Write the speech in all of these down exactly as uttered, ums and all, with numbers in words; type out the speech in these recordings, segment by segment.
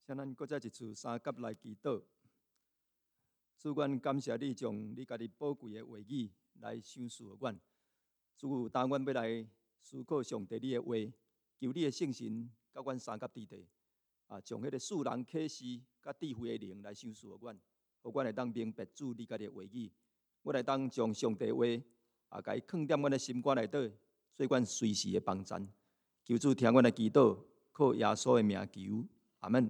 请咱搁再一次三甲来祈祷。主，阮感谢你，将你家己宝贵的话语来赏赐予阮。主，当阮要来思考上帝你的话，求你的圣神甲阮三甲伫地，啊，将迄个世人启示甲智慧的灵来赏赐予阮，互阮会当明白主你家己的话语。我来当将上帝的话啊，甲伊藏踮阮的心肝内底，做阮随时的帮衬。求主听阮的祈祷，靠耶稣的名求，阿门。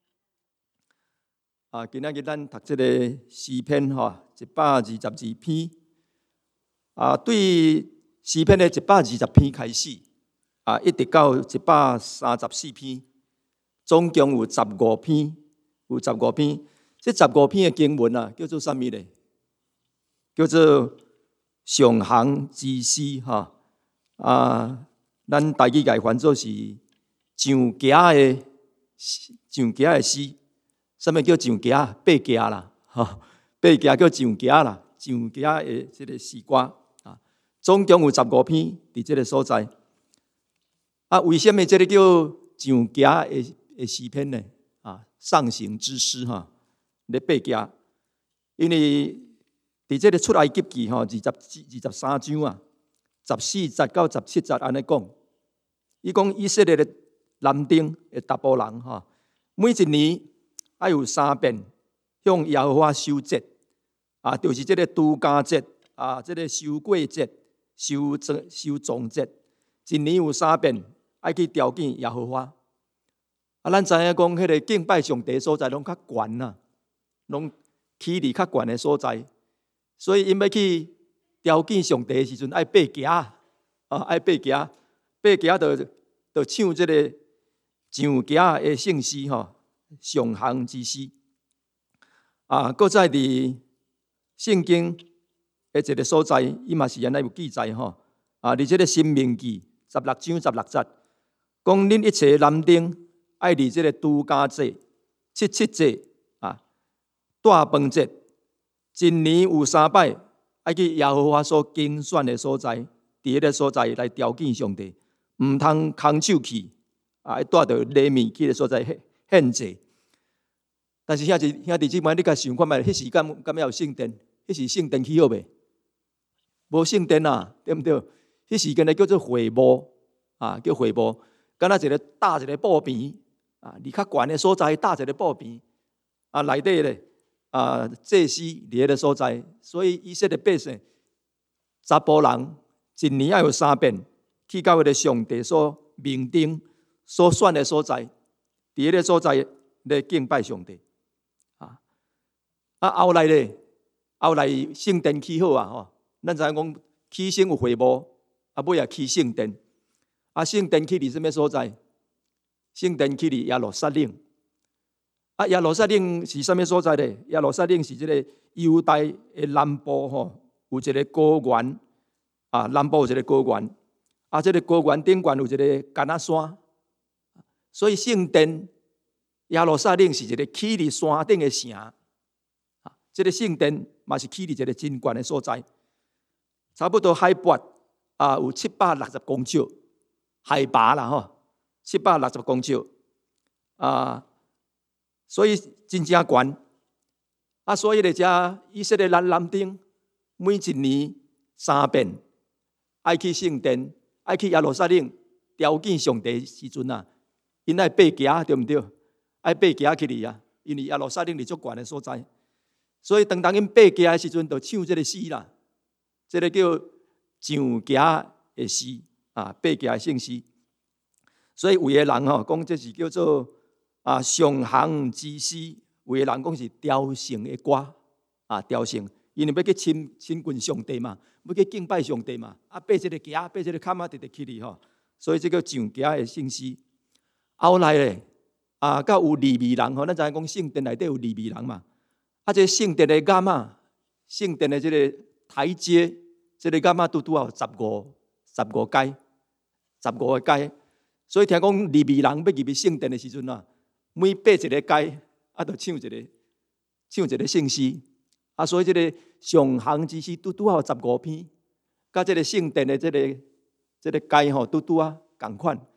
啊，今仔日咱读这个诗篇吼，一百二十二篇。啊，对诗篇的一百二十篇开始，啊，一直到一百三十四篇，总共有十五篇，有十五篇。这十五篇的经文啊，叫做啥物咧？叫做上行之诗哈。啊，咱台语解翻做是上行的上行的诗。什么叫上行？爬行啦，哈，爬行叫上行啦，上行的这个诗歌啊，总共有十五篇伫这个所在。啊，为什么这个叫上行的的诗篇呢？啊，上行之诗哈，咧爬行，因为伫这个出埃及记吼，二十二十三章啊，十四节到十七节安尼讲，伊讲以色列的男丁的达波人哈，每一年爱有三遍向耶和华守节啊，就是这个度假节啊，这个收过节、收收庄节，一年有三遍爱去朝见耶和华。啊，咱知影讲，迄个敬拜上帝所在拢较悬呐，拢起离较悬的所在，所以因要去朝见上帝的时阵，爱爬行啊，爱爬行，爬行就就唱这个上行的圣诗吼。上行之诗啊，搁在伫圣经的一个所在，伊嘛是安尼有记载吼啊。伫这个申命记十六章十六节，讲恁一切男丁爱伫这个度假节、七七节啊、大饭节，一年有三摆爱去耶和华所拣选的所在，伫迄个所在来朝见上帝，毋通空手去啊，爱带着礼物去个所在献祭。但是兄弟兄弟姊妹，你甲想看觅，迄时敢敢要有圣殿？迄时圣殿起好未？无圣殿啊，对毋对？迄时间咧叫做会幕啊，叫会幕，敢若一个搭一个布棚啊，离较悬的所在搭一个布棚啊，内底咧啊祭司伫迄个所在，所以以色列百姓查甫人一年要有三遍去到迄个上帝所命定、所选的所在，伫迄个所在咧敬拜上帝。啊，后来咧，后来圣殿起好啊，吼，咱知影讲起先有会幕，啊，尾也起圣殿。啊，圣殿起伫什么所在？圣殿起伫耶路撒冷。啊，耶路撒冷是什么所在咧？耶路撒冷是这个犹大的南部吼，有一个高原啊，南部有一个高原，啊，这个高原顶悬有一个橄榄山，所以圣殿耶路撒冷是一个起伫山顶的城。这个圣殿嘛是起伫一个真悬的所在，差不多海拔啊有七百六十公尺，海拔啦吼，七百六十公尺啊，所以真正悬啊，所以咧，遮以色列人男丁每一年三遍爱去圣殿，爱去耶路撒冷朝见上帝的时阵啊，因爱爬行对毋对？爱爬行去哩啊，因为耶路撒冷是足悬的所在。所以当当因爬行的时阵，就唱这个诗啦，这个叫上行的诗啊，爬行的圣诗。所以有的人吼讲这是叫做啊上行之诗，有的人讲是朝圣的歌啊，朝圣，因为要去亲亲近上帝嘛，要去敬拜上帝嘛，啊爬这个行，爬这个坎啊，直直去哩吼，所以这叫上行的圣诗。后来咧啊，甲有利未人吼，咱知影讲圣殿内底有利未人嘛。啊，这圣殿的杆啊，圣殿的这个台阶，这个杆啊，拄拄啊十五、十五阶，十五个阶。所以听讲利未人要入去圣殿的时阵啊，每爬一个阶，啊，就唱一个唱一个圣诗。啊，所以这个上行之诗拄拄啊十五篇，甲这个圣殿的这个这个阶吼，拄拄啊共款。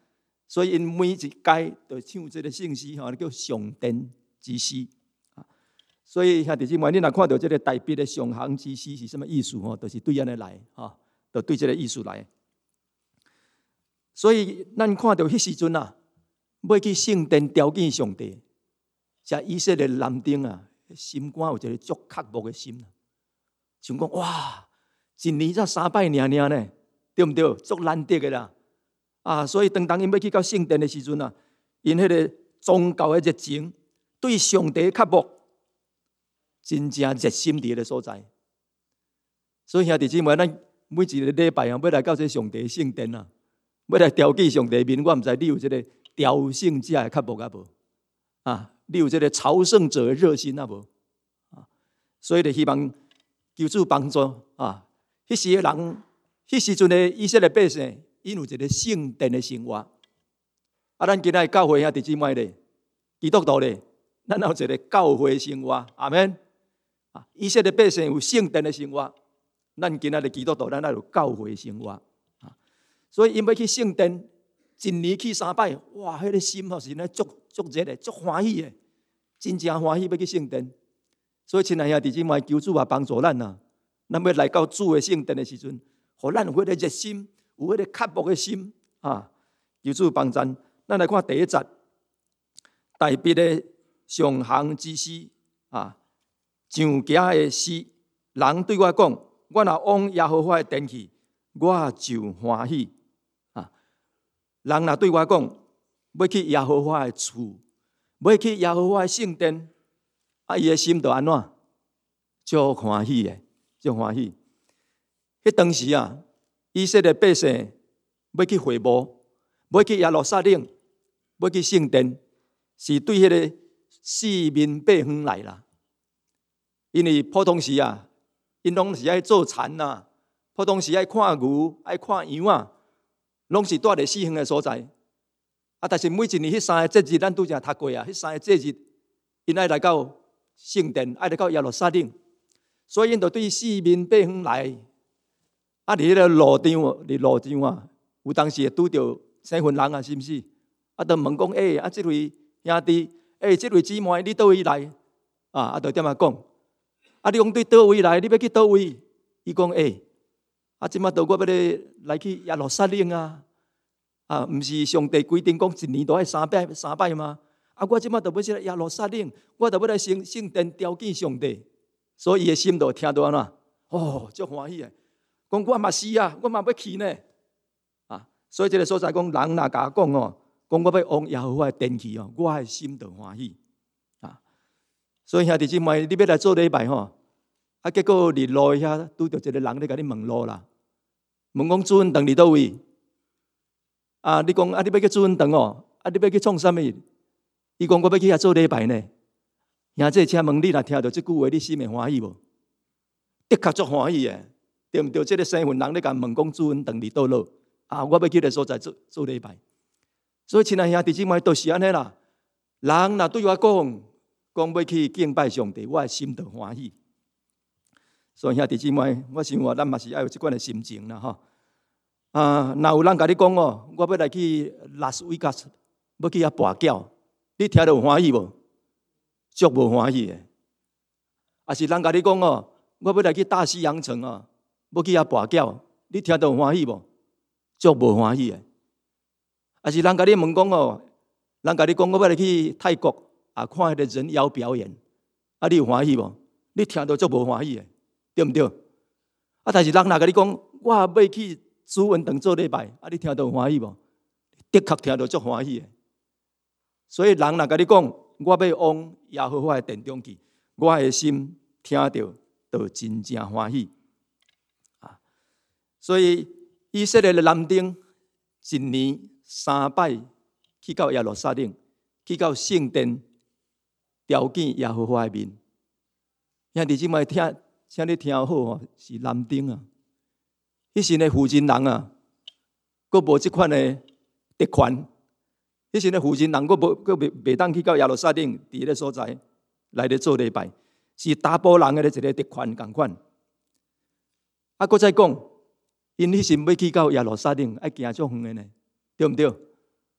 所以因每一届就唱这个圣诗吼，叫上殿之诗。所以兄弟姊妹，你若看到这个大笔的上行之诗是什么意思吼？就是对安尼来吼，就对这个意思来。所以咱看到迄时阵啊，要去圣殿朝见上帝，这以色列男丁啊，心肝有一个足刻薄的心，想讲哇，一年才三摆尔尔呢，对不对？足难得的啦。啊，所以当当因要去到圣殿的时阵啊，因迄个宗教的热情，对上帝刻薄。真正热心伫个所在，所以兄弟姊妹，咱每一个礼拜啊，要来到这上帝圣殿啊，要来朝见上帝面，我唔知你有这个朝圣者的刻薄啊无？啊，你有这个朝圣者的热心啊无？啊，所以就希望求主帮助啊！迄时的人，迄时阵的以色列百姓，因有一个圣殿的生活。啊，咱今仔教会兄弟姊妹咧，基督徒咧，咱有一个教会生活，阿免。啊！以色列百姓有圣殿的生活，咱今仔日基督徒，咱也有教会生活啊。所以因要去圣殿，一年去三摆，哇！迄、那个心吼是咧足足热的，足欢喜的，真正欢喜要去圣殿。所以亲爱兄弟姊妹，求主也帮助咱啊！咱要来到主的圣殿的时阵，互咱有迄个热心，有迄个刻薄的心啊！求主帮助咱。咱来看第一节，大笔的上行之诗啊。上行的诗，人对我讲：我若往耶和华的殿去，我就欢喜。啊，人若对我讲，要去耶和华的厝，要去耶和华的圣殿，啊，伊的心就安怎？足欢喜的，足欢喜。迄当时啊，以色列百姓要去会幕，要去耶路撒冷，要去圣殿，是对迄个四面八方来啦。因为普通时啊，因拢是爱做田呐，普通时爱看牛、爱看羊啊，拢是住伫四方的所在。啊，但是每一年迄三个节日，咱拄则读过啊。迄三个节日，因爱来到圣殿，爱来到耶路撒冷，所以因就对四面八方来。啊，伫迄个路上，伫路上啊，有当时会拄着生份人啊，是毋是？啊，就问讲，诶、欸，啊，即位兄弟，诶、欸，即位姊妹，你倒位来？啊，啊，就点啊讲？啊！你讲对倒位来？你要去倒位？伊讲诶，啊！即马到我要来来去耶路撒冷啊！啊，毋是上帝规定讲一年都爱三摆三摆吗？啊！我即马就要去耶路撒冷，我就要来圣圣殿朝见上帝，所以伊的心就听到安怎？哦，足欢喜诶！讲我嘛是啊，我嘛要去呢！啊！所以这个所在讲，人若甲我讲哦，讲我要往耶和华的殿去哦，我的心就欢喜。所以兄弟姊妹，你要来做礼拜吼，啊，结果伫路遐拄着一个人咧，甲你问路啦，问讲主恩堂伫倒位？啊，你讲啊，你要去主恩堂哦，啊，你要去创啥物？伊讲我要去遐做礼拜呢。兄弟，请问你若听到即句话，你心会欢喜无？的确足欢喜诶，对毋对？即个生份人咧甲问讲主恩堂伫倒落？啊，我要去个所在做做礼拜。所以亲爱兄弟姊妹，都是安尼啦。人若对我讲，讲要去敬拜上帝，我的心就欢喜。所以兄弟姊妹，我想话咱嘛是爱有这款的心情啦，吼。啊，若有人甲你讲哦，我要来去拉斯维加斯，要去遐跋筊，你听到有欢喜无？足无欢喜的。啊，是人甲你讲哦，我要来去大西洋城哦，要去遐跋筊，你听到有欢喜无？足无欢喜的。啊，是人甲你问讲哦，人甲你讲我要来去泰国。啊，看迄个人妖表演，啊，你有欢喜无？你听到足无欢喜的，对毋对？啊，但是人若甲你讲，我要去主恩堂做礼拜，啊，你听到有欢喜无？的确听到足欢喜的。所以人若甲你讲，我要往耶和华的殿中去，我的心听到就真正欢喜。啊，所以以色列的男丁一年三摆去到耶路撒冷，去到圣殿。朝见耶和华的面，兄弟姊妹听，请你听好吼，是男丁啊。迄时的负责人啊，佫无即款的特权。迄时的负责人佫无佫袂袂当去到耶路撒冷伫迄个所在来咧做礼拜，是大部人的一个特权共款。啊，佫再讲，因迄时要去到耶路撒冷，爱行足远的呢，对毋对？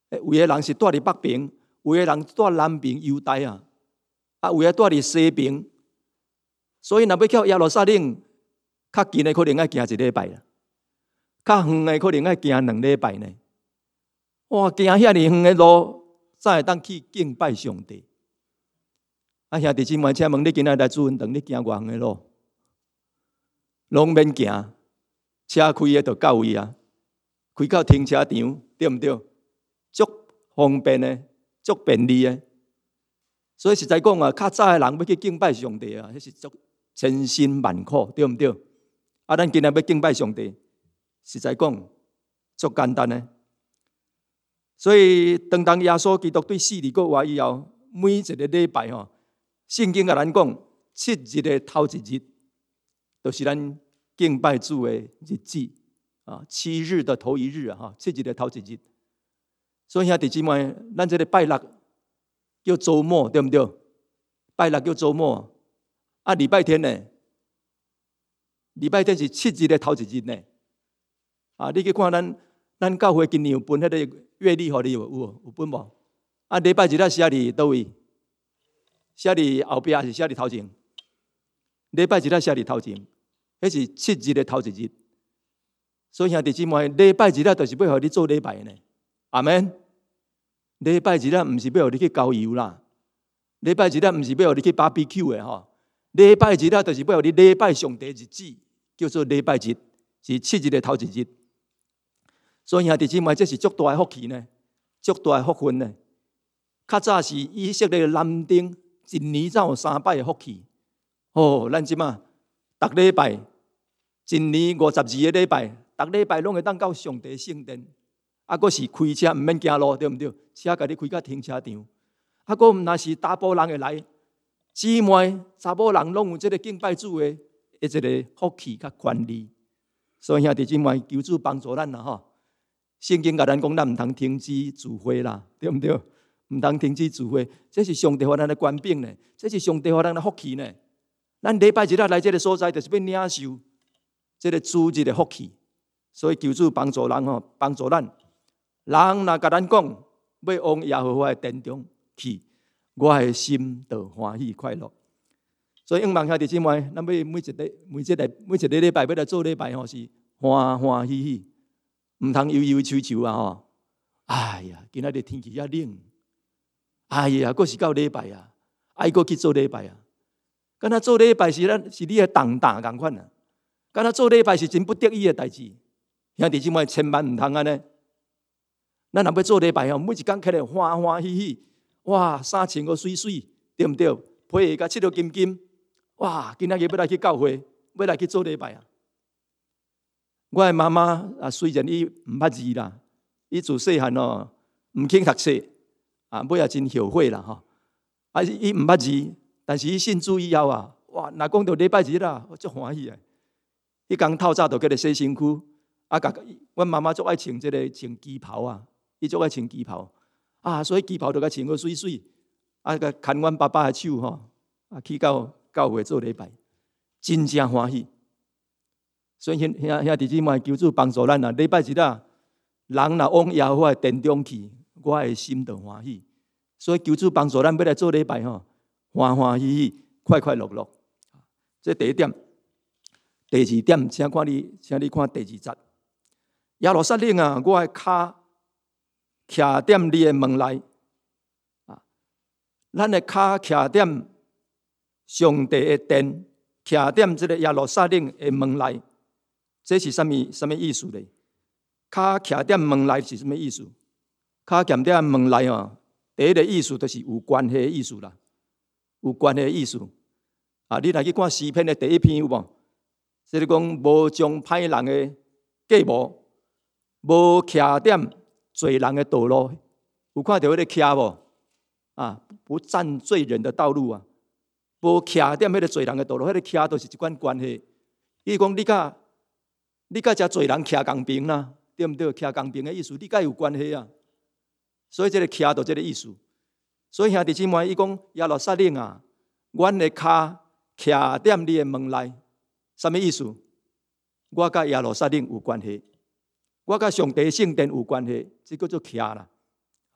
有的人是住伫北边，有的人住南边犹大啊，啊，有的住伫西边。所以，若要去耶路撒冷，较近的可能要行一礼拜啦，较远的可能要行两礼拜呢。哇，行遐尼远的路，才会当去敬拜上帝。啊，兄弟姊妹，请问你今仔来主运堂，你行偌远的路？拢免行，车开的就到位啊，开到停车场，对毋对？足方便的，足便利的。所以实在讲啊，较早的人要去敬拜上帝啊，迄是足千辛万苦，对毋对？啊，咱今日要敬拜上帝，实在讲足简单的。所以，当当耶稣基督对死而复活以后，每一个礼拜吼，圣经甲咱讲，七日的头一日，就是咱敬拜主的日子啊。七日的头一日啊，哈，七日的头一日。所以兄弟姊妹，咱这个拜六叫周末，对不对？拜六叫周末，啊，礼拜天呢？礼拜天是七日的头一日呢。啊，你去看咱咱教会今年有分迄个月历，互你有有有分无？啊，礼拜日啊写伫倒位？写伫后壁还是写伫头前？礼拜日啊写伫头前，迄是七日的头一日。所以兄弟姊妹，礼拜日啊，就是要互你做礼拜呢。阿們，禮拜日啊，毋是要互你去郊遊啦。禮拜日啊，毋是要互你去 B B Q 的吼。禮拜日啊，就是要互你禮拜上帝日子，叫做禮拜日，是七日的頭一日。所以兄弟姊妹，這是足大的福氣呢，足大的福分呢。較早是以色列南丁一年才有三擺的福氣。哦，咱即馬逐禮拜，一年五十二個禮拜，逐禮拜攏會當到上帝聖殿。啊，閣是開車，毋免行路，對毋對？車甲你開到停車場。啊，閣毋若是查甫人會來，姊妹查某人攏有這個敬拜主的一個福氣甲權利。所以兄弟姊妹，求主幫助咱啦吼。聖經甲咱講，咱毋通停止聚會啦，對毋對？毋通停止聚會，這是上帝予咱的權柄呢，這是上帝予咱的福氣呢。咱禮拜日啊來這個所在，就是要領受這個主日的福氣。所以求主幫助人吼，幫助咱。人若甲咱講要往耶和華的殿中去，我的心就歡喜快樂。所以希望兄弟姊妹，咱要每一個每一個每一個禮拜要來做禮拜吼，是歡歡喜喜，唔通憂憂愁愁啊吼！哎呀，今仔日天氣遐冷，哎呀，閣是到禮拜啊，愛閣去做禮拜啊。敢若做禮拜是咱是你的重擔共款啊，敢若做禮拜是真不得已的代志。兄弟姊妹，千萬唔通安尼。咱若要做禮拜吼，每一工起來歡歡喜喜，哇，衫穿個水水，對毋對？皮甲切到金金，哇，今仔日要來去教會，要來去做禮拜啊！我的媽媽啊，雖然伊毋捌字啦，伊自細漢哦，毋肯讀書，啊，尾也真後悔啦吼。啊，伊毋捌字，但是伊信主以後啊，哇，若講到禮拜日啦，我足歡喜啊！迄工透早就叫佢洗身軀，啊，甲阮媽媽足愛穿即個穿旗袍啊。伊足愛穿旗袍啊，所以旗袍就甲穿個水水，啊，甲牽阮爸爸的手吼，啊，去到教會做禮拜，真正歡喜。所以兄兄弟姊妹，求主幫助咱啊！禮拜日啊，人若往耶和華的殿中去，我的心就歡喜。所以求主幫助咱要來做禮拜吼，歡歡喜喜，快快樂樂。這第一點。第二點，請看你，請你看第二節。耶路撒冷啊，我的腳徛踮你的門內啊，咱的腳徛踮上帝的殿，徛踮這個耶路撒冷的門內，這是什麼什麼意思呢？腳徛踮門內是什麼意思？腳徛踮門內哦，第一個意思就是有關係的意思啦，有關係的意思啊！你來去看詩篇的第一篇有無？即係講無將歹人的計謀，無徛踮罪人的道路，有看到迄個徛無？啊，不佔罪人的道路啊，無徛踮迄個罪人的道路，迄、那個徛都是一款關係。伊講你甲你甲遮罪人徛共邊啦，對毋對？徛共邊的意思，你甲有關係啊。所以即個徛就即個意思。所以兄弟姊妹，伊講耶路撒冷啊，阮的腳徛踮你的門內。什麼意思？我甲耶路撒冷有關係，我甲上帝聖殿有關係，這叫做徛啦。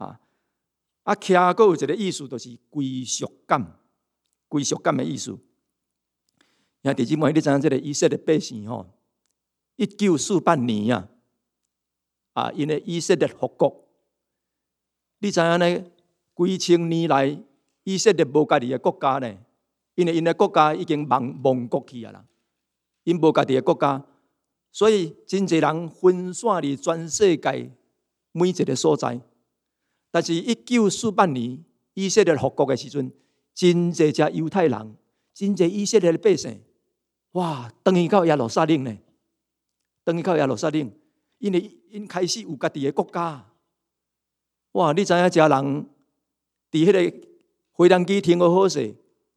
啊，徛佫有一个意思，就是归属感，归属感的意思。兄弟姊妹，你知影这个以色列百姓吼，一九四八年啊，啊，因为以色列复国，你知影呢？几千年来，以色列无家己的国家呢，因为因的国家已经亡亡国去啊啦，因无家己的国家，所以真侪人分散伫全世界每一个所在。但是，一九四八年以色列复国的时阵，真侪只犹太人，真侪以色列的百姓，哇，转去到耶路撒冷呢，转去到耶路撒冷，因为因开始有家己的国家。哇，你知影，这人伫迄个飞机机停好好势，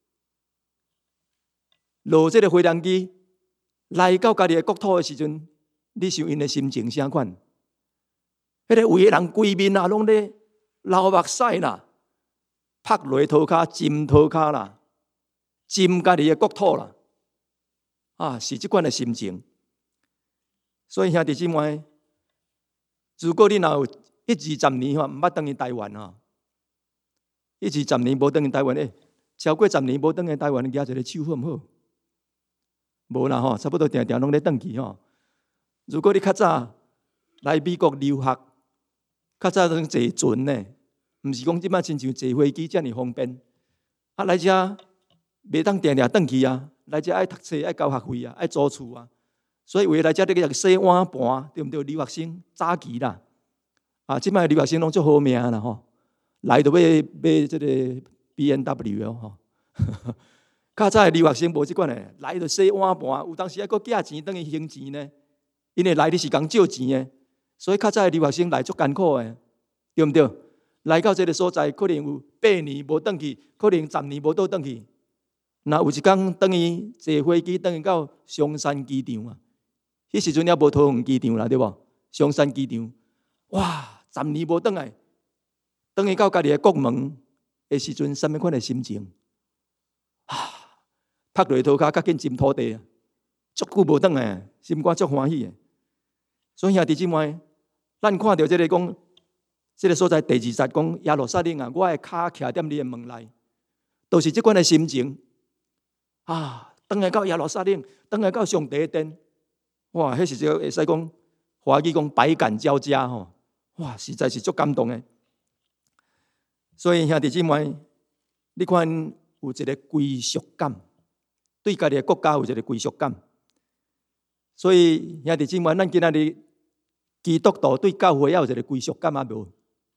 落这个飞机机来到家己的国土的时阵，你想因的心情啥款？迄、那个有的人规面啊，拢咧流目屎啦，拍落涂骹、浸涂骹啦，浸家己的国土啦，啊，是即款的心情。所以兄弟姊妹，如果你若有一二十年吼，毋捌转去台湾吼，一二十年无转去台湾诶，超过十年无转去台湾，举一个手好毋好？无啦吼，差不多定定拢咧转去吼。如果你较早来美国留学，较早拢坐船呢，毋是讲即摆亲像坐飞机遮尔方便。啊，来遮袂当定定转去啊，来遮爱读册、爱交学费啊，爱租厝啊。所以为来遮你个洗碗盘，对毋对？留学生早期啦，啊，即摆留学生拢足好命啦吼，来就要买即个 B M W 哦吼。较早的留学生无即款诶，来就洗碗盘，有当时还佫寄钱等于还钱呢。因为来你是讲借钱诶，所以较早的留学生来足艰苦诶，对毋对？来到这个所在，可能有八年无转去，可能十年无倒转去。那有一天等于坐飞机转去到松山机场啊，迄时阵也无桃园机场啦，对无？松山机场，哇，十年无转来，转去到家己的国门的时阵，什么款的心情？啊，拍落涂骹，较紧浸土地啊，足久无转来，心肝足欢喜诶。所以兄弟姊妹，咱看到这个讲，这个所在第二节讲耶路撒冷啊，我的脚徛踮你的门内，都是这款的心情啊。转来到耶路撒冷，转来到上帝的殿，哇，迄是就会使讲华语讲百感交加吼，哇，实在是足感动的。所以兄弟姊妹，你看有一个归属感，对家己的国家有一个归属感。所以兄弟姊妹，咱今仔日基督徒对教会也有一个归属感啊无？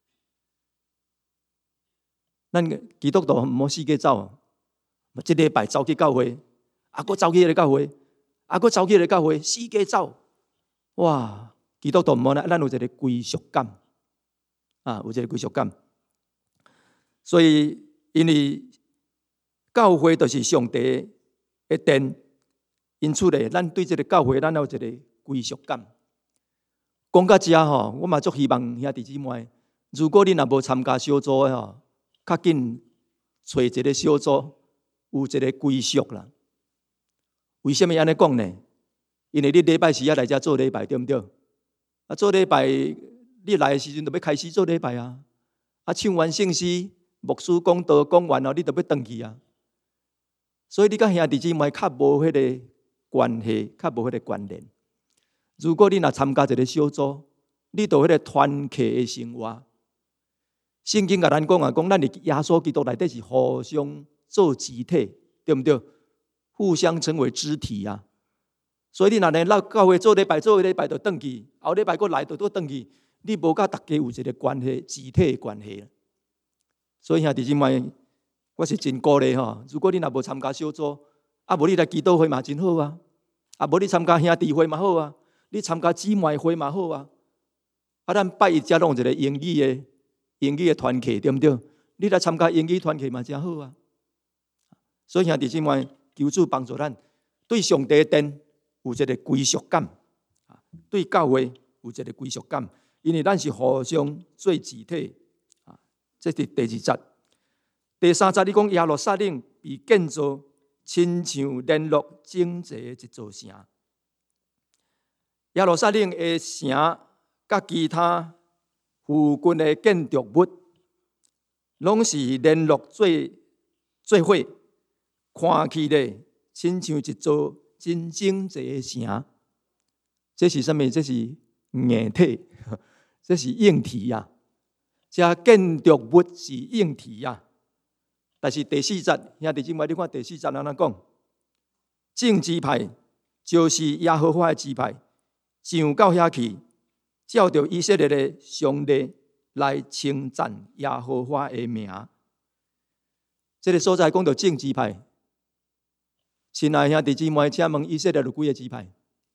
咱基督徒毋好四界走，一礼拜走去教会，啊，佫走去迄个教会，啊，佫走去迄个教会，四界走，哇！基督徒毋好呢，咱有一个归属感啊，有一个归属感。所以，因为教会就是上帝的殿，因此咧，咱对这个教会，咱有一个归属感。讲到这吼，我嘛足希望兄弟姊妹，如果你若无参加小组的吼，较紧找一个小组，有一个归属啦。为什么安尼讲呢？因为你礼拜四啊来遮做礼拜，对毋对？啊，做礼拜你来的时阵，就要开始做礼拜啊。啊，唱完圣诗，牧师讲道讲完后，你就要转去啊。所以你甲兄弟姊妹较无迄个关系，较无迄个关联。如果你若参加一个小组，你就迄个团契的生活。圣经甲咱讲啊，讲咱伫耶稣基督内底是互相做肢体，对毋对？互相成为肢体啊。所以你若来到教会做礼拜，做礼拜就转去，后礼拜佫来就倒转去，你无甲大家有一个关系，肢体的关系。所以兄弟姊妹，我是真鼓励吼。如果你若无参加小组，啊无你来祈祷会嘛真好啊，啊无你参加兄弟会嘛好啊。你参加姊妹会嘛好啊，啊，咱拜一遮拢有一个英语的英语的团契，对毋对？你来参加英语团契嘛真好啊。所以兄弟姊妹，求主帮助咱对上帝的殿有一个归属感，对教会有一个归属感，因为咱是互相做肢体。啊，这是第二节。第三节你讲耶路撒冷被建造，亲像联络整齐的一座城。耶路撒冷的城，甲其他附近的建筑物， 拢是联络做做伙，看起咧，亲像一座真整齐的城。这是什么？这是硬体，这是硬体啊！这建筑物是硬体啊！但是第四节，兄弟姊妹，你看第四节安怎讲？正支派就是耶和华的支派，上到遐去，照着以色列的上帝来称赞耶和华的名。这个所在讲到正支派，亲爱兄弟姊妹，请问以色列有几个支派？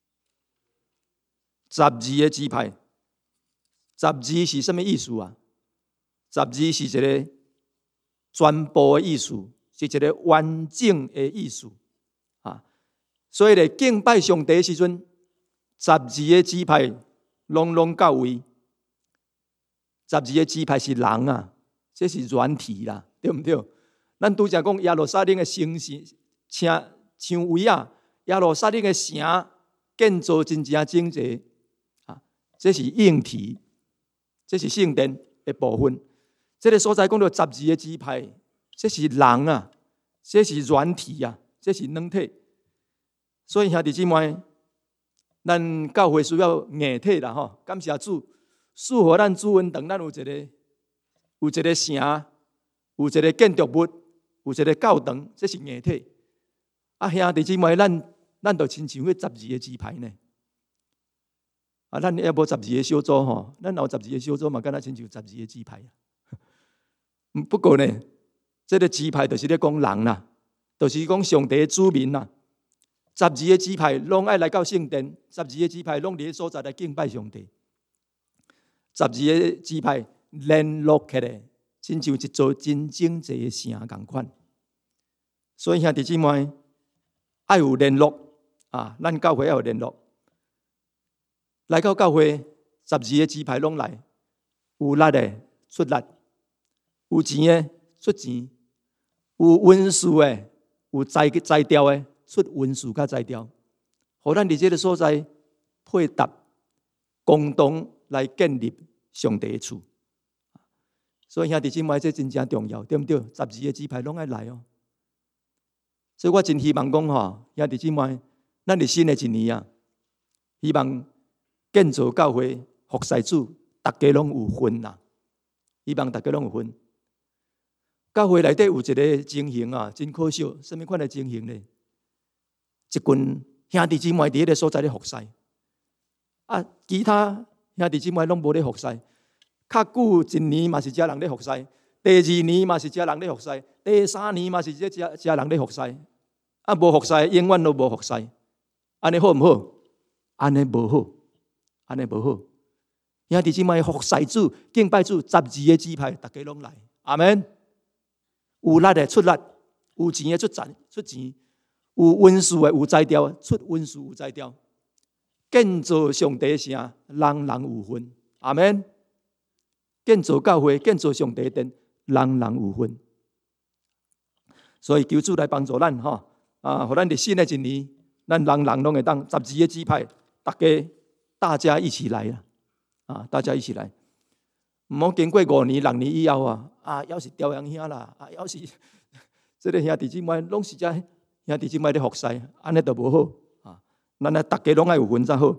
十二个支派。十二是什么意思啊？十二是一个全部的意思，是一个完整的意思啊。所以咧，敬拜上帝的时阵，十二个支派拢拢到位。十二个支派是人啊，这是软体啦，对不对？咱拄则讲耶路撒冷的城市、城墙围啊，耶路撒冷的城建造真正整齐啊，这是硬体。这是圣殿的部分。这个所在讲到十二个支派，这是人啊，这是软体啊，这是软体。所以兄弟姊妹，咱教会需要硬体啦吼。感谢主，赐予咱主恩堂，咱有一个有一个城，有一个建筑物，有一个教堂，这是硬体。啊，兄弟姊妹，咱咱就亲像迄十二个支派呢。啊，咱也无十二个小组吼，咱有十二个小组嘛，敢若亲像十二个支派啊。不过呢，这个支派就是咧讲人啦，就是讲上帝的子民啦。十二个支派拢爱来到圣殿，十二个支派拢伫个所在来敬拜上帝。十二个支派联络起来，亲像一座真整齐的城共款。所以兄弟姊妹，爱有联络啊，咱教会要有联络。来到教会，十二个支派拢来，有力的出力，有钱的出钱，有文书的，有才才调的出文书甲才调，互咱伫这个所在配搭，共同来建立上帝的厝。所以兄弟姊妹，这真正重要，对不对？十二个支派拢爱来哦。所以我真希望讲吼，兄弟姊妹，咱伫新的一年啊，希望建造教会服侍主，大家拢有份啦。希望大家拢有份。教会内底有一个情形啊，真可笑。什么款的情形呢？一群兄弟姊妹伫迄个所在咧服侍，啊，其他兄弟姊妹拢无咧服侍。较久一年嘛是一人咧服侍，第二年嘛是一人咧服侍，第三年嘛是一一人咧服侍。啊，无服侍，永远都无服侍。安尼好唔好？安尼无好。安尼无好，兄弟姊妹服侍主、敬拜主，十二个支派，大家拢来，阿门。有力的出力，有钱的出钱出钱，有文书的有才调出文书有才调，建造上帝城，人人有份，阿门。建造教会、建造上帝殿，人人有份。所以求主来帮助咱哈，啊，互咱伫新的一年，咱人人拢会当十二个支派，大家。大家一起来啦！啊，大家一起来，唔好经过五年、六年以后啊，啊，要是调养兄啦，啊，要是这个兄弟姊妹拢是遮兄弟姊妹咧服侍，安尼就无好啊。咱啊，大家拢爱有份才好。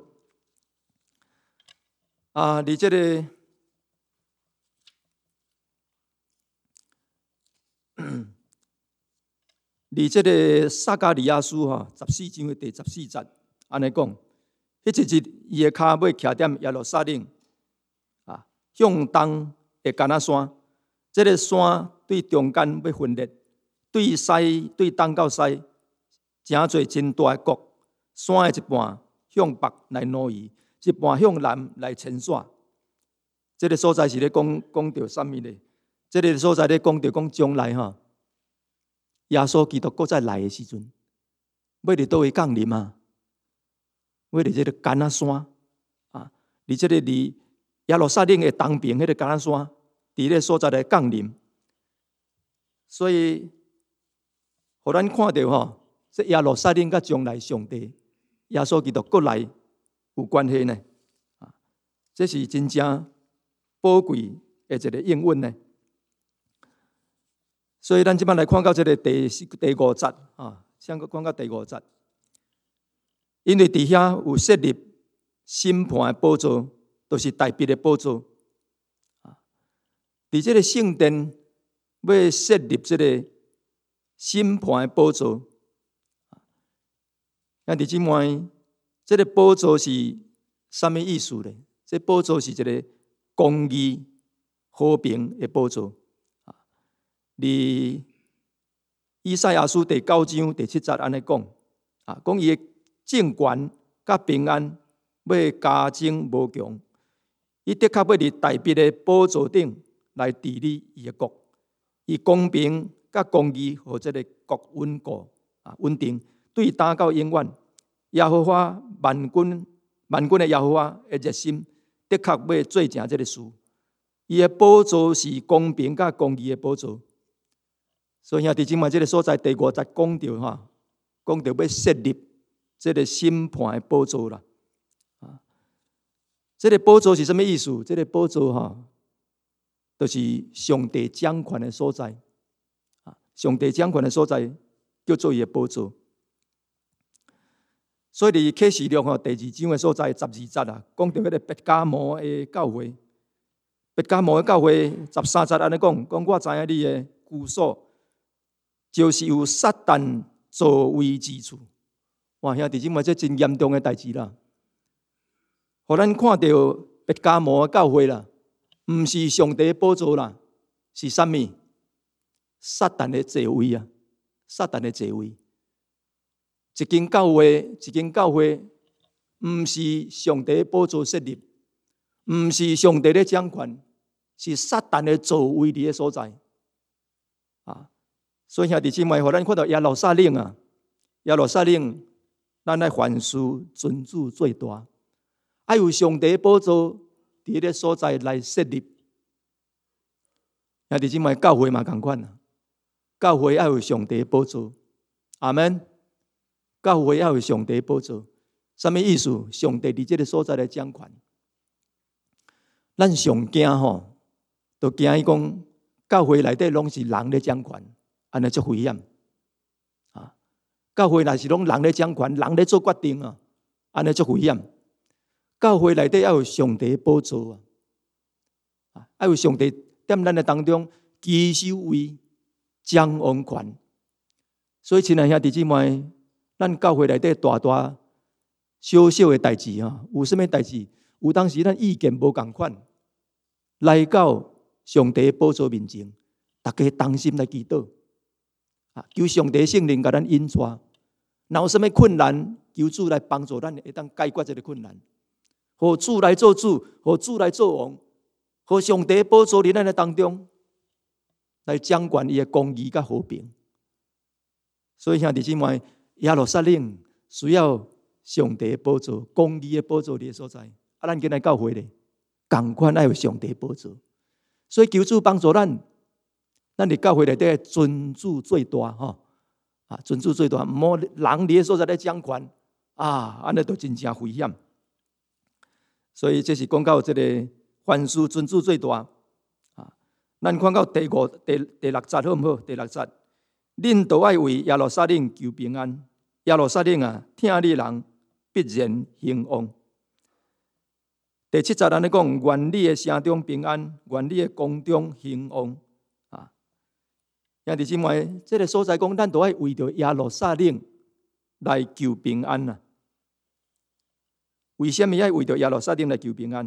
啊，你这个，你这个撒迦利亚书哈，十四章的第十四节，安尼讲。迄一日，伊的脚尾徛踮耶路撒冷，啊，向东的橄榄山，这个山对中间要分裂，对西对东到西，真侪真大的谷。山的一半向北来挪移，一半向南来迁徙。这个所在是咧讲讲到什么呢？这个所在咧讲到讲将来哈，耶稣基督搁再来的时阵，要伫倒位降临啊？为了这个橄榄山啊，你这个离耶路撒冷的东边迄个橄榄山，伫咧所在来降临，所以，互咱看到吼，这耶路撒冷甲将来上帝耶稣基督过来有关系呢。啊，这是真正宝贵的一个应允呢。 所以咱即摆来看到这个第第五节啊，先看到第五节，因为伫遐有设立审判的宝座，都、就是大笔的宝座。啊，伫这个圣殿要设立这个审判的宝座。咱伫即摆，这个宝座是啥物意思呢？这宝座是一个公义、和平的宝座。伫以赛亞書第九章第七節安尼講，啊，講伊的政權甲平安要加增無窮，伊的確要伫大筆的寶座頂來治理伊的國，伊公平甲公義，互這個國穩固啊穩定，對打到永遠。耶和華萬軍萬軍的耶和華的熱心，的確要做成這個事。伊的寶座是公平甲公義的寶座。所以兄弟姊妹，這個所在第五節講到哈，講到要設立這個審判的寶座啦。啊，這個寶座是什麼意思？這個寶座哈，就是上帝掌權的所在。啊，上帝掌權的所在叫做伊的寶座。所以伫啟示錄吼第二章的所在十二節啊，講到迄個別加摩的教會，別加摩的教會十三節安尼講，講我知影你的居所。就是有撒旦座位之處，哇！兄弟姊妹，這真嚴重的代志啦。互咱看到別加摩的教會啦，唔是上帝的寶座啦，是啥物？撒旦的座位啊！撒旦的座位，一間教會，一間教會，唔是上帝的寶座設立，唔是上帝的掌權，是撒旦的座位佇嘅所在，啊！所以兄弟姊妹，互咱看到耶路撒冷啊，耶路撒冷，咱来凡事尊主最大，愛有上帝寶座伫個所在來設立。兄弟姊妹，教會嘛同款啊，教會愛有上帝寶座，阿們。教會愛有上帝寶座，什麼意思？上帝伫這個所在來掌權。咱上驚吼，就驚伊講教會內底攏是人咧掌權。安尼足危險啊！教會若是攏人咧掌權，人咧做決定啊，安尼足危險。教會內底要有上帝寶座啊，要有上帝踮咱嘅當中居首位掌王權。所以親愛兄弟姊妹，咱教會內底大大小小嘅代志啊，有啥物代志？有當時咱意見無共款，來到上帝寶座面前，大家同心來祈禱。啊！求上帝聖靈甲咱引帶，若有啥物困難，求主來幫助咱，會當解決這個困難。互主來做主，互主來做王，互上帝寶座佇咱嘅當中，來掌權伊嘅公義甲和平。所以兄弟姊妹，耶路撒冷需要上帝嘅寶座，公義嘅寶座佇嘅所在。啊，咱今日教會咧，同款愛有上帝寶座。所以求主幫助咱。咱伫教會內底尊主最大吼，啊，尊主最大，毋好人佇個所在咧掌權啊，安尼都真正危險。所以這是講到這個凡事尊主最大啊。咱看到第五、第第六節好毋好？第六節，恁都愛為耶路撒冷求平安，耶路撒冷啊，聽你人必然興旺。第七節安尼講，願你的城中平安，願你的宮中興旺。兄弟姊妹，這個所在講，咱都愛為着耶路撒冷來求平安啊！為什麼要為着耶路撒冷來求平安？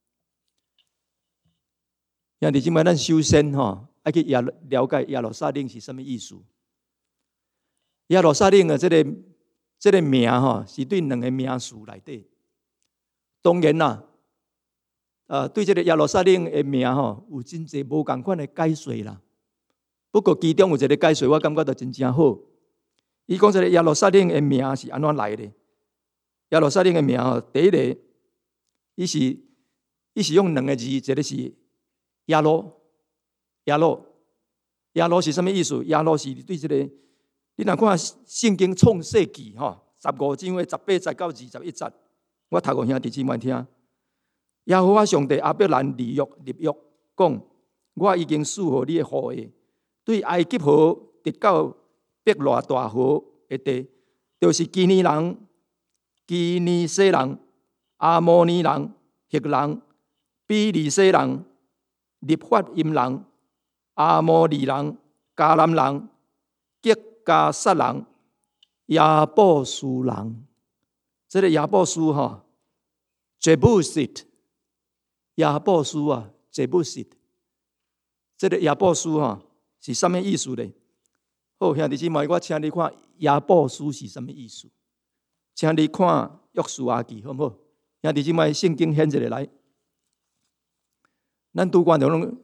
兄弟姊妹，咱首先吼，愛去了解耶路撒冷是什麼意思。耶路撒冷啊，這個這個名吼，是對兩個名詞內底。當然啦，呃，對這個耶路撒冷的名吼，有真濟無同款的解說啦。不過其中有一個解說，我感覺到真正好。伊講這個耶路撒冷的名是安怎來的？耶路撒冷的名吼，第一個，伊是伊是用兩個字，一個是耶路，耶路，耶路是什麼意思？耶路是對這個，你若看聖經創世記吼，十五章的十八節到二十一節，我讀互兄弟姊妹聽。耶和華上帝亞伯蘭立約立約講，我已經賜予你的後裔。 对埃及河直到伯罗大河的地，就是基尼人、基尼西人、阿摩尼人、赫人、比利西人、利法因人、阿摩利人、迦南人、吉加撒人、亚布斯人。这个亚布斯哈，杰布西特，亚布斯啊，杰布西特。这个亚布斯哈是什么意思呢？好，兄弟姊妹，我请你看亚布斯是什么意思？请你看约书亚记，好不好？兄弟姊妹，圣经显一个来。咱拄讲到拢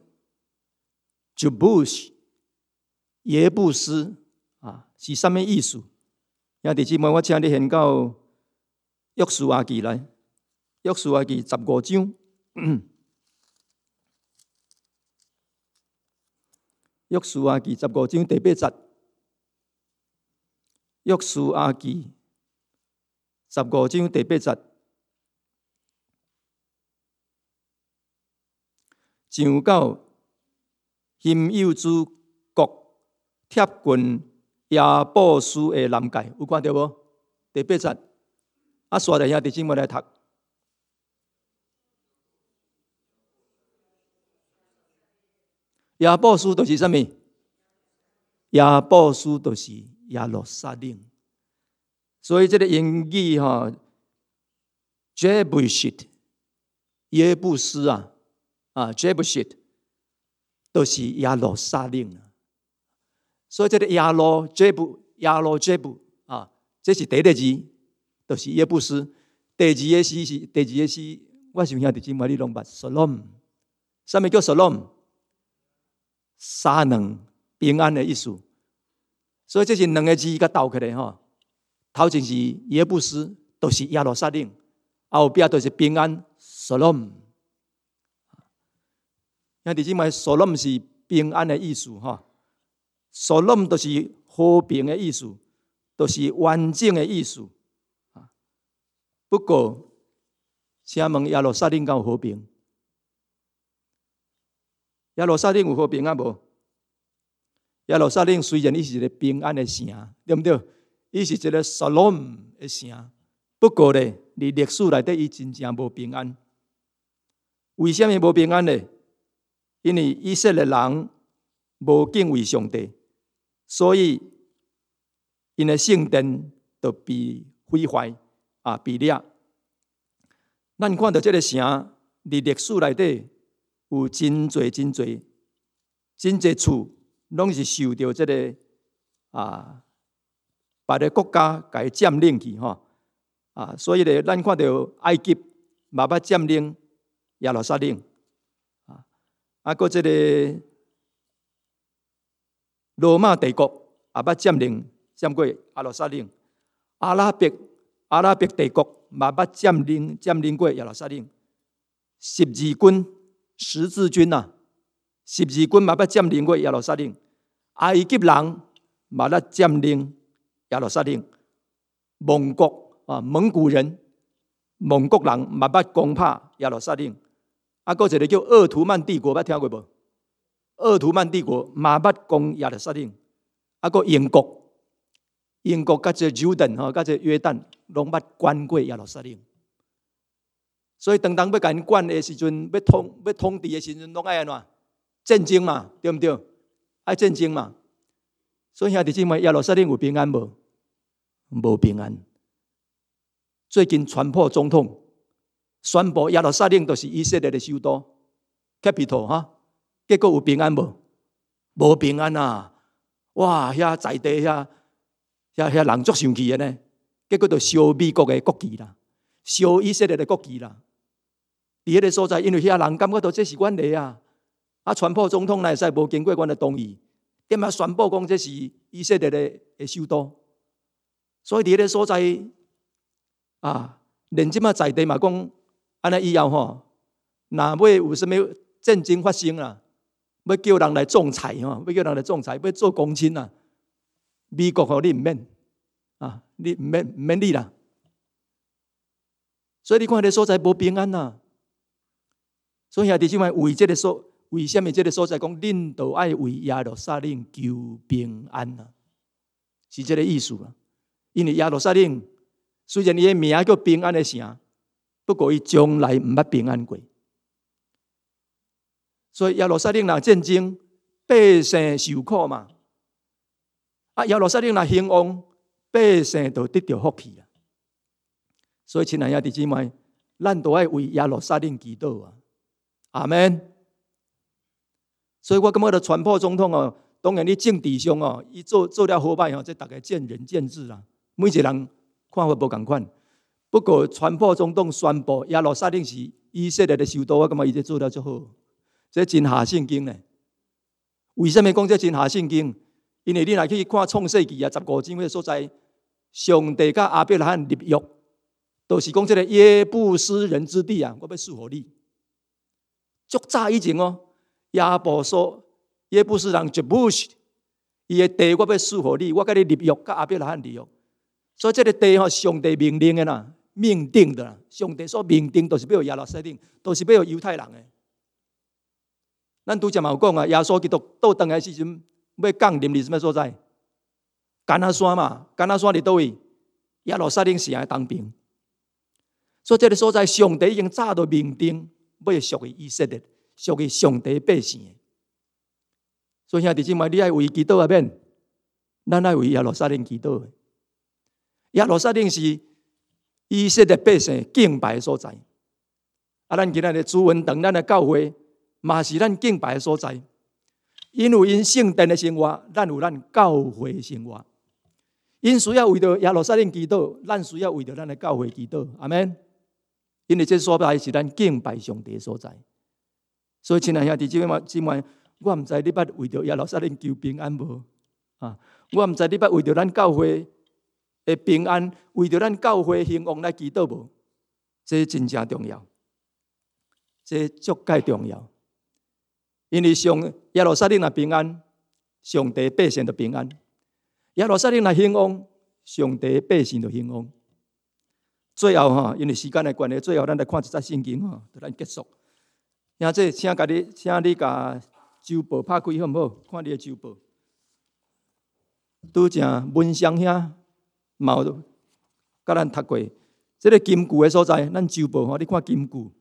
Jebus 耶布斯啊，是什么意思？兄弟姊妹，我请你现到约书亚记来，约书亚记十五章。約書亞記十五章第八節，約書亞記十五章第八節，上到հիմ有之國貼近亞布斯的南界，有看到無？第八節，啊，刷在兄弟姊妹來讀。亞布斯就是什麼？亞布斯就是耶路撒冷。所以這個英語哈 ，Jebusit 耶布斯啊，啊 Jebusit 都是耶路撒冷。所以這個亞羅 Jebu 亞羅 Jebu 啊，這是第一個字，就是耶布斯。第二個字是第二個字，我想兄弟姊妹你攏捌 Shalom。什麼叫 Shalom？沙能平安的意思，所以这是两个字甲斗起来吼。头前是耶布斯，都是耶路撒冷；后边都是平安 ，Shalom。兄弟姊妹 ，Shalom 是平安的意思吼 ，Shalom 都是和平的意思，都是完整的意思。不过，请问耶路撒冷敢有和平？耶路撒冷有和平啊无？耶路撒冷虽然伊是一个平安的城，对不对？伊是一个 Shalom 的城，不过咧，伫历史内底伊真正无平安。为什么无平安呢？因为以色列人无敬畏上帝，所以因的圣殿就被毁坏啊，被掠。咱看到这个城伫历史内底。有真侪真侪真侪厝，拢是受到这个啊别个国家甲伊占领去吼啊，所以咧，咱看到埃及嘛捌占领耶路撒冷啊，啊，搁这个羅馬帝國也捌占領占過耶路撒冷，阿拉伯阿拉伯帝國嘛捌占領占領過耶路撒冷，十字軍。十字軍啊，十字軍嘛捌佔領過耶路撒冷，埃及人嘛捌佔領耶路撒冷，蒙國啊蒙古人、蒙古人嘛捌攻破耶路撒冷，啊，還有一個叫鄂圖曼帝國，捌聽過無？鄂圖曼帝國嘛捌攻耶路撒冷，啊，還有英國，英國甲這 Jordan 吼，甲這約旦攏捌管過耶路撒冷。所以當當要甲因管的時陣，要統要統治的時陣，攏愛安怎？戰爭嘛，對不對？愛戰爭嘛。所以兄弟姊妹，耶路撒冷有平安無？無平安。最近川普總統宣布耶路撒冷就是以色列的首都 ，capital 哈。結果有平安無？無平安啊！哇，遐在地遐遐遐人足生氣的呢。結果就燒美國的國旗啦，燒以色列的國旗啦。伫迄個所在，因為遐人感覺到這是阮的啊，啊，川普總統哪會使無經過阮的同意，點啊宣布講這是以色列的的首都，所以伫迄個所在啊，連即馬在地嘛講，安尼以後吼，若尾有啥物戰爭發生啦，要叫人來仲裁吼，要叫人來仲裁，要做公親啊，美國吼你毋免啊，你毋免毋免理啦，所以你看迄個所在無平安啊。所以兄弟姊妹，為這個所为什么这个所在讲，恁都爱为耶路撒冷求平安啊？是这个意思啊。因为耶路撒冷虽然伊的名叫平安的城，不过伊从来唔捌平安过。所以耶路撒冷若战争，百姓受苦嘛。啊，耶路撒冷若兴旺，百姓就得到福气啊。所以亲爱的弟兄姊妹，咱都爱为耶路撒冷祈祷啊。阿們。所以我感覺到川普總統哦，當然你政治上哦，伊做做了好歹哦，這大概見仁見智啦。每一個人看法不同款。不過川普總統宣布耶路撒冷是以色列的首都，我感覺伊這做了最好。這真下聖經呢？為什麼講這真下聖經？因為你若去看創世記啊，十五章嗰個所在，上帝甲亞伯拉罕立約，都、就是講這個耶布斯人之地啊，我要賜予你。足早以前哦。亞伯說：耶布斯人絕不是，伊個地我要賜予你，我甲你立約，甲亞伯拉罕立約。所以這個地吼，上帝命令的啦，命定的啦。上帝所命定，就是要耶路撒冷，都是要猶太人的。咱拄則嘛有講啊，耶穌基督倒轉來時陣，要降臨佇什麼所在？橄欖山嘛，橄欖山佇倒位？耶路撒冷城的東邊。所以這個所在，上帝已經早就命定，要屬於以色列。屬於上帝百姓的，所以兄弟姊妹，你愛為祈禱啊免，咱愛為耶路撒冷祈禱。耶路撒冷是以色列百姓敬拜的所在。啊，咱今仔日主文堂，咱的教會嘛是咱敬拜的所在。因有因聖殿的生活，咱有咱教會的生活。因需要為着耶路撒冷祈禱，咱需要為着咱的教會祈禱。阿們。因為這所在是咱敬拜上帝的所在。所以，親愛兄弟姊妹姊妹，我唔知你捌為着耶路撒冷求平安無？啊，我唔知你捌為着咱教會的平安，為着咱教會興旺來祈禱無？這真正重要，這足介重要。因為上耶路撒冷若平安，上帝百姓就平安；耶路撒冷若興旺，上帝百姓就興旺。最後哈，因為時間的關係，最後咱來看一節聖經哈，就咱結束。兄弟，請甲你，請你甲周報拍開好唔好？看你的周報。拄正文祥兄嘛有甲咱讀過，這個金句的所在，咱周報吼，你看金句。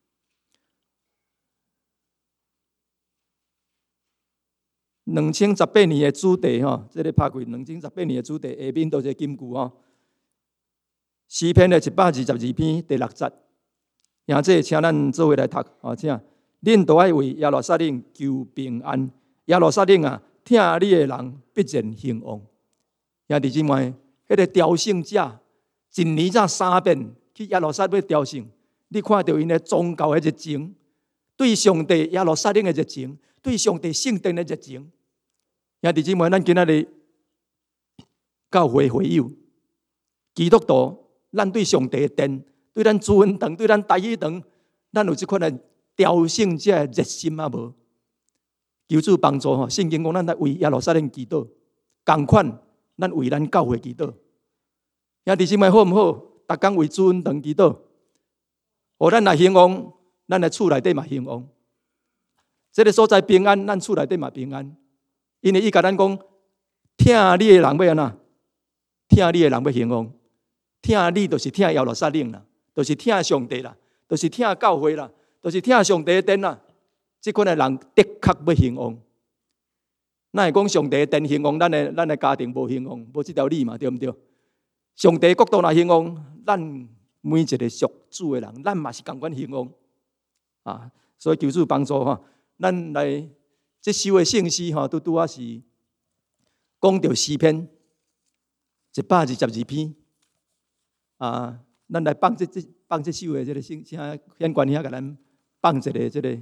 兩千十八年的主題吼，這個拍開兩千十八年的主題，下面都是金句吼。詩篇的一百二十二篇第六節，兄弟，請咱做伙來讀，吼，請。恁都愛為耶路撒冷求平安，耶路撒冷啊，聽你的人必然興旺。兄弟姊妹，迄、那個朝聖者一年才三遍去耶路撒冷朝聖，你看到因的宗教的熱情，對上帝耶路撒冷的熱情，對上帝聖殿的熱情。兄弟姊妹，咱今仔日教會會友，基督徒，咱對上帝的殿，對咱主恩堂，對咱大義堂，咱有這款的朝聖者熱心啊無？求主幫助吼，聖經講咱來為耶路撒冷祈禱，同款咱為咱教會祈禱。兄弟姊妹好唔好？逐工為主恩堂祈禱，互咱來興旺，咱的厝內底嘛興旺。這個所在平安，咱厝內底嘛平安。因為伊甲咱講，聽你的人要安怎？聽你的人要興旺，聽你就是聽耶路撒冷啦，就是聽上帝啦，就是聽教會啦。就是聽上帝的殿啦，這款的人的確要興旺。咱會講上帝的殿興旺，咱的咱的家庭無興旺，無這條理嘛，對唔對？上帝國度若興旺，咱每一個屬主的人，咱嘛是同款興旺啊。所以求主幫助哈，咱來這首的聖詩哈，拄拄啊是講到詩篇一百二十二篇啊，咱來放這這放這首的這個聖聖獻關係，甲咱。放一個這個，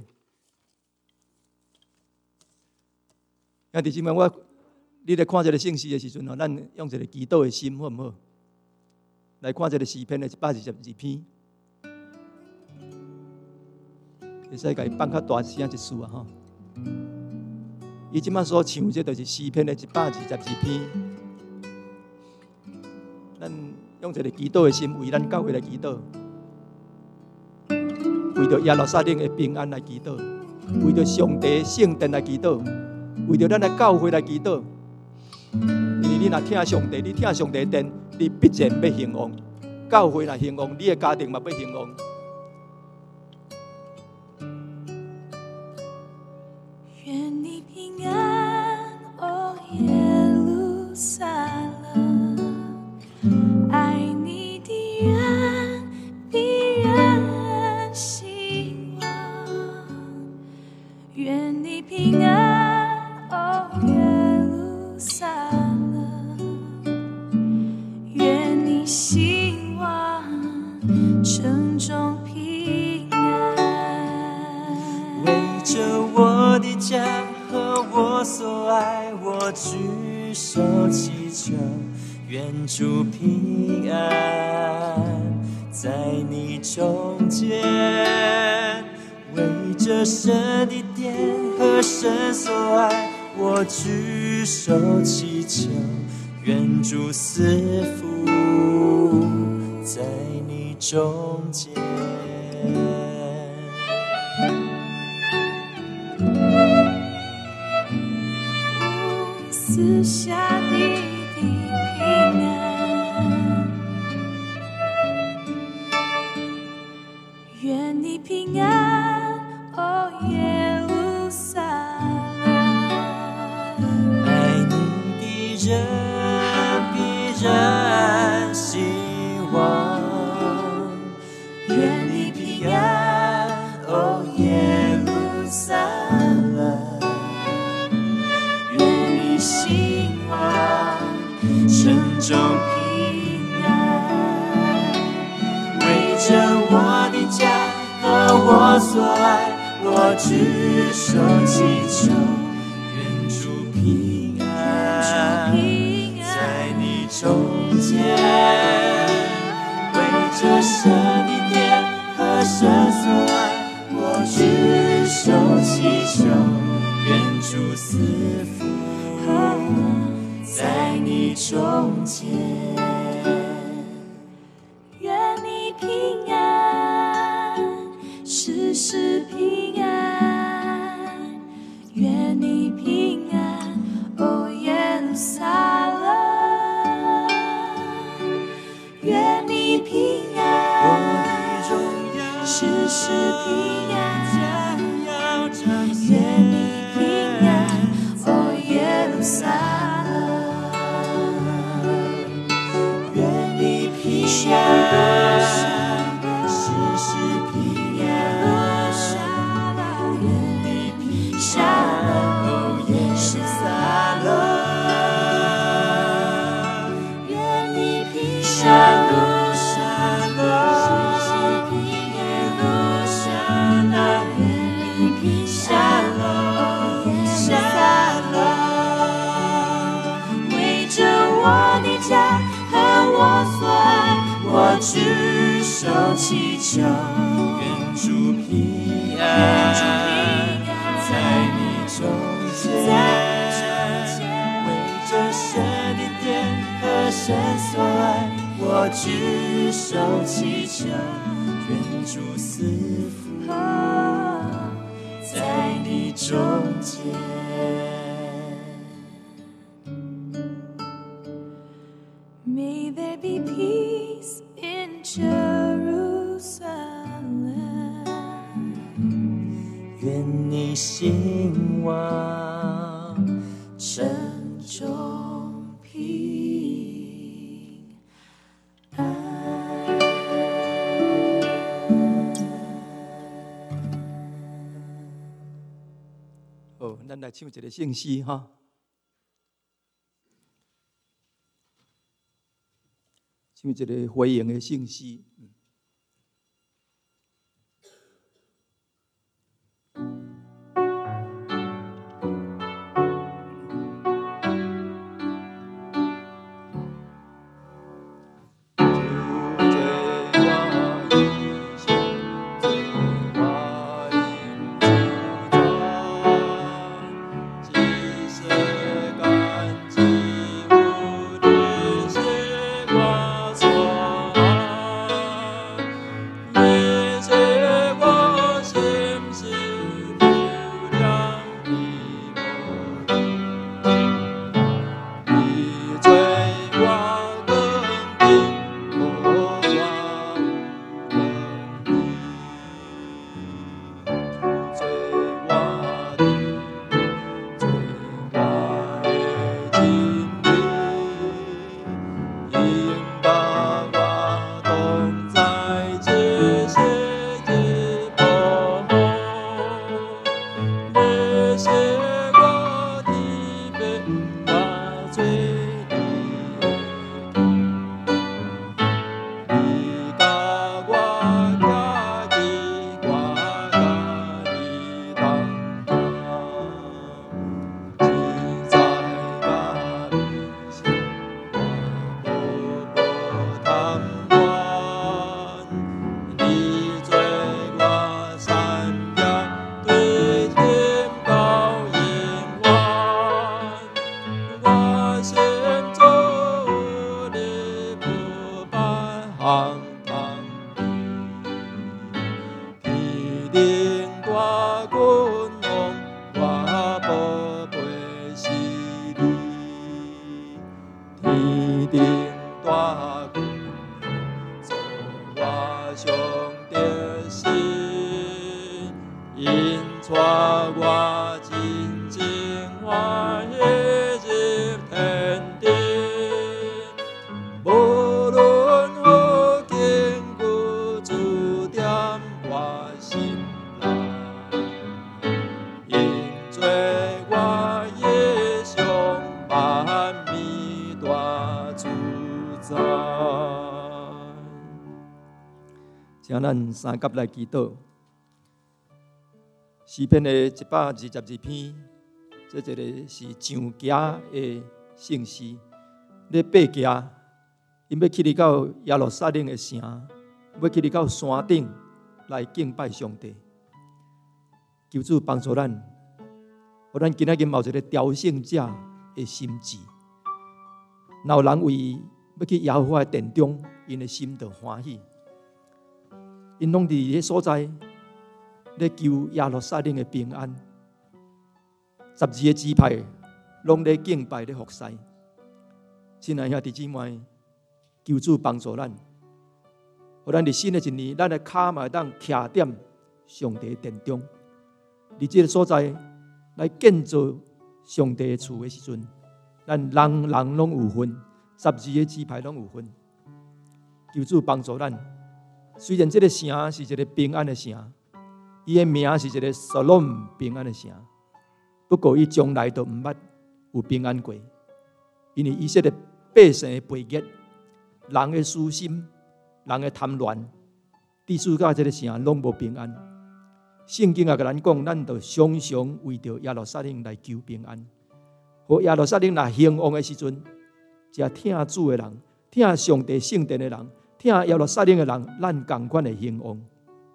兄弟姊妹，我你來看這個聖詩的時陣，咱用一個祈禱的心，好唔好？來看這個詩篇的一百二十二篇，會使甲伊放較大聲一句啊！吼，伊即馬所唱這就是詩篇的一百二十二篇，咱用一個祈禱的心，為咱教會來祈禱。為着耶路撒冷的平安來祈禱， 为着上帝圣殿来祈祷，为着咱的教会来祈祷。因为你若听上帝，你听上帝的殿，你必然要兴旺。教会若兴旺，你的家庭嘛要兴旺。 愿你平安，哦耶路撒冷，爱你的人必然兴旺。愿你平安，哦耶路撒冷，愿你兴旺，城中平安。 为着我的家和我所爱，我举手祈求，愿主平安在你中间。为着神的殿和神所爱，我举手祈求，愿主赐福在你中间。 赐下你的平安，愿你平安，哦耶路撒冷。 爱你的人必然兴旺，愿你平安，哦耶路撒冷。兴旺，城中平安。为着我的家和我所爱，我举手祈求，愿主平安在你中间。为着神的殿和神所爱，我举手祈求，愿主赐福在你中间。 愿你平安，事事平安。愿你平安，哦耶路撒冷。愿你平安，事事平安。愿你平安，哦耶路撒冷。愿你平安，事事平安。愿你平安，哦耶路撒冷。愿你平安，路撒冷。事事平安，路撒冷。愿你平安，哦耶路撒冷。为着我的家和我所爱，我举手祈求， 愿主平安在你中间。为着神的殿和神所爱，我举手祈求，愿主赐福在你中间。 May there be peace in Jerusalem. 愿你兴旺， 城中平安。 哦，咱来唱一个圣诗哈。唱一个回应的圣诗。 谢我的背，我做你甲我徛伫我甲你同行，实在我迷信我无贪恋，你做我山崖对天高永远，我先做你不办行堂天顶大君王，我宝贝是你，天顶大君王，做我上的心，因带我真正欢喜入天顶，无论何境故，注点我心内，因做我耶上万米大自在。请咱三甲来祈祷。诗篇的一百二十二篇，这一个是上行的圣诗。咧爬行，因要去哩到耶路撒冷的城，要去哩到山顶来敬拜上帝。求主帮助咱，互咱今仔日有一个朝圣者的心志。若有人为要去耶和华的殿中，因的心就欢喜。因拢伫迄所在，咧求耶路撒冷的平安。十二个支派拢咧敬拜咧服侍。亲爱兄弟姊妹，求主帮助咱，互咱伫新的一年，咱的脚嘛会当徛踮上帝的殿中。伫这个所在来建造上帝的厝的时阵，咱人人拢有份，十二个支派拢有份。求主帮助咱。虽然这个城是一个平安的城，伊的名是一个 Shalom 平安的城，不过伊从来都毋捌有平安过，因为以色列百姓的背逆、人的私心、人的贪婪，致使到这个城拢无平安。圣经也甲咱讲，咱就常常为着耶路撒冷来求平安。互耶路撒冷若兴旺的时阵，这听主的人、听上帝圣殿的人、听耶路撒冷的人，咱同款的兴旺。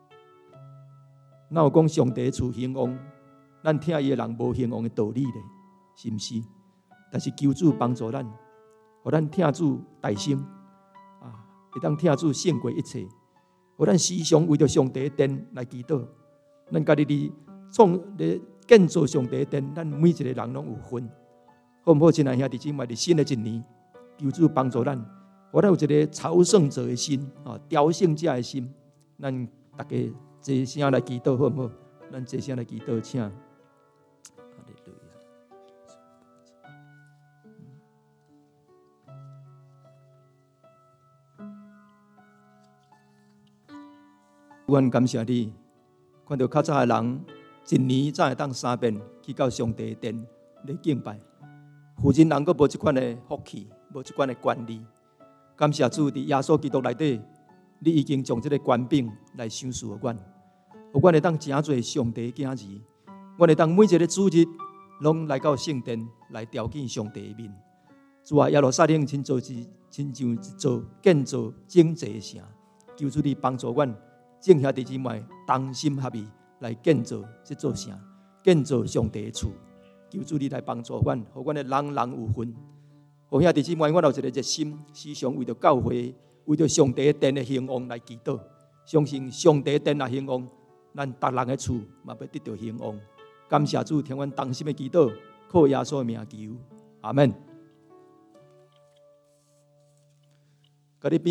哪有讲上帝的厝兴旺，咱听伊的人无兴旺的道理咧？是毋是？但是求主帮助咱，互咱听主大声啊，会当听主胜过一切。互咱时常为着上帝的殿来祈祷。咱家己伫创咧建造上帝的殿，咱每一个人拢有份，好毋好？亲爱兄弟姊妹，伫新的一年，求主帮助咱，互咱有一个朝圣者的心啊，朝圣者的心。咱大家一声来祈祷，好毋好？咱一声来祈祷，请。阮感谢你，看到较早的人一年才会当三遍去到上帝的殿来敬拜，附近人阁无这款的福气，无这款的权利。感谢主，伫耶稣基督内底，你已经将这个权柄来赏赐予阮，互阮会当真做上帝的囝儿。阮会当每一个主日拢来到圣殿来朝见上帝的面。主啊，耶路撒冷亲像一亲像一座建造整齐的城，求主你帮助阮。众兄弟姊妹同心合意来建造这座城，建造上帝的厝。求主你来帮助阮，互阮的人人有份。互兄弟姊妹，阮有一个热心，时常为着教会、为着上帝的殿的兴旺来祈祷。相信上帝的殿若兴旺，咱逐人的厝嘛要得到兴旺。感谢主，听阮同心的祈祷，靠耶稣的名求，阿门。